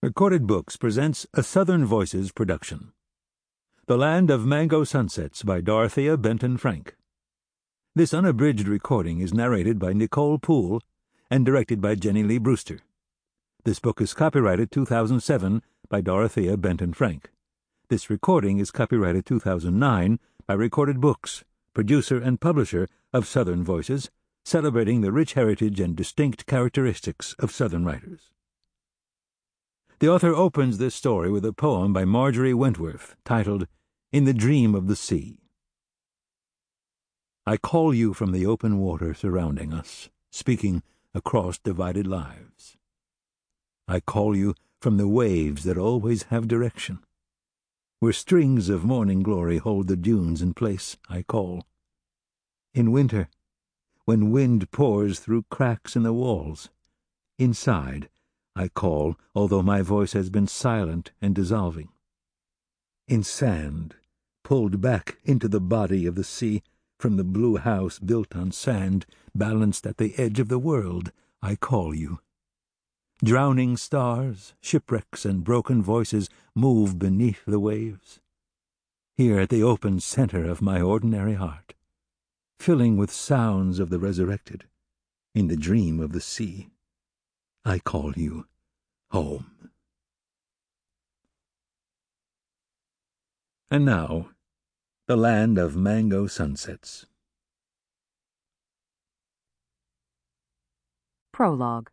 Recorded Books presents a Southern Voices production. The Land of Mango Sunsets by Dorothea Benton Frank. This unabridged recording is narrated by Nicole Poole and directed by Jenny Lee Brewster. This book is copyrighted 2007 by Dorothea Benton Frank. This recording is copyrighted 2009 by Recorded Books, producer and publisher of Southern Voices, celebrating the rich heritage and distinct characteristics of Southern writers. The author opens this story with a poem by Marjorie Wentworth titled, In the Dream of the Sea. I call you from the open water surrounding us, speaking across divided lives. I call you from the waves that always have direction. Where strings of morning glory hold the dunes in place, I call. In winter, when wind pours through cracks in the walls, inside, I call, although my voice has been silent and dissolving. In sand, pulled back into the body of the sea, from the blue house built on sand, balanced at the edge of the world, I call you. Drowning stars, shipwrecks, and broken voices move beneath the waves. Here at the open center of my ordinary heart, filling with sounds of the resurrected, in the dream of the sea, I call you home. And now, the Land of Mango Sunsets. Prologue.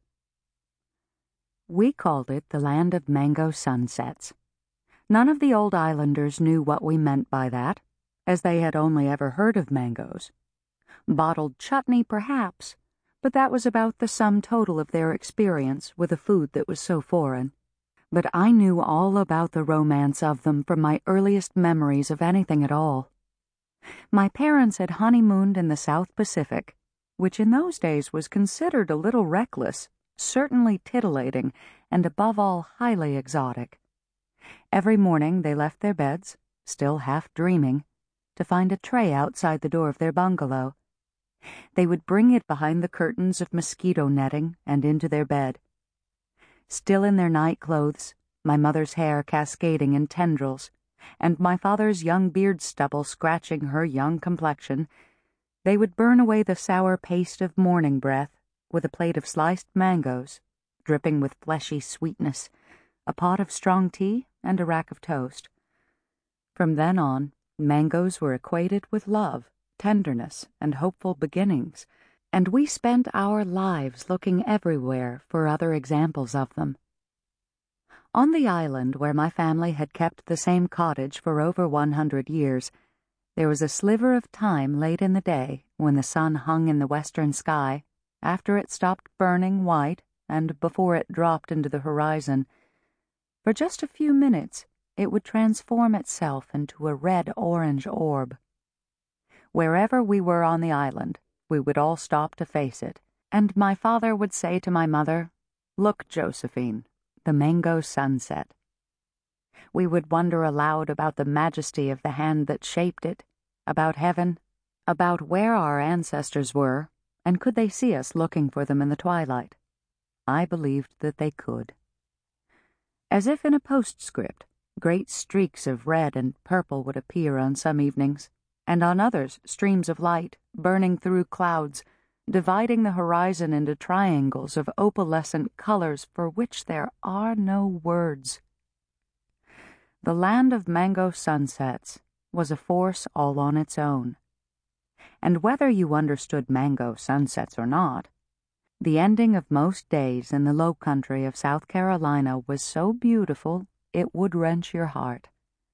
We called it the Land of Mango Sunsets. None of the old islanders knew what we meant by that, as they had only ever heard of mangoes. Bottled chutney, perhaps, but that was about the sum total of their experience with a food that was so foreign. But I knew all about the romance of them from my earliest memories of anything at all. My parents had honeymooned in the South Pacific, which in those days was considered a little reckless, certainly titillating, and above all highly exotic. Every morning they left their beds, still half dreaming, to find a tray outside the door of their bungalow. They would bring it behind the curtains of mosquito netting and into their bed. Still in their night clothes, my mother's hair cascading in tendrils, and my father's young beard stubble scratching her young complexion, they would burn away the sour paste of morning breath with a plate of sliced mangoes, dripping with fleshy sweetness, a pot of strong tea, and a rack of toast. From then on, mangoes were equated with love, tenderness, and hopeful beginnings, and we spent our lives looking everywhere for other examples of them. On the island where my family had kept the same cottage for over 100 years, there was a sliver of time late in the day when the sun hung in the western sky, after it stopped burning white and before it dropped into the horizon. For just a few minutes it would transform itself into a red-orange orb. Wherever we were on the island, we would all stop to face it, and my father would say to my mother, "Look, Josephine, the mango sunset." We would wonder aloud about the majesty of the hand that shaped it, about heaven, about where our ancestors were, and could they see us looking for them in the twilight. I believed that they could. As if in a postscript, great streaks of red and purple would appear on some evenings, and on others streams of light, burning through clouds, dividing the horizon into triangles of opalescent colors for which there are no words. The Land of Mango Sunsets was a force all on its own. And whether you understood mango sunsets or not, the ending of most days in the low country of South Carolina was so beautiful it would wrench your heart.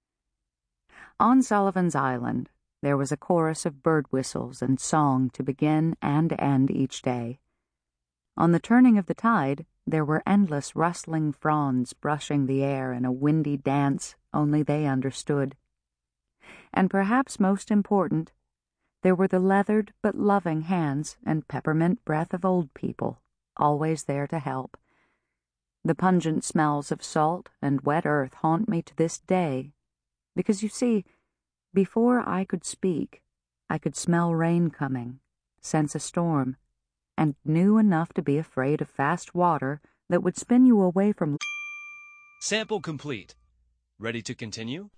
On Sullivan's Island, there was a chorus of bird whistles and song to begin and end each day. On the turning of the tide, there were endless rustling fronds brushing the air in a windy dance only they understood. And perhaps most important, there were the leathered but loving hands and peppermint breath of old people, always there to help. The pungent smells of salt and wet earth haunt me to this day, because, you see, before I could speak, I could smell rain coming, sense a storm, and knew enough to be afraid of fast water that would spin you away from Sample complete. Ready to continue?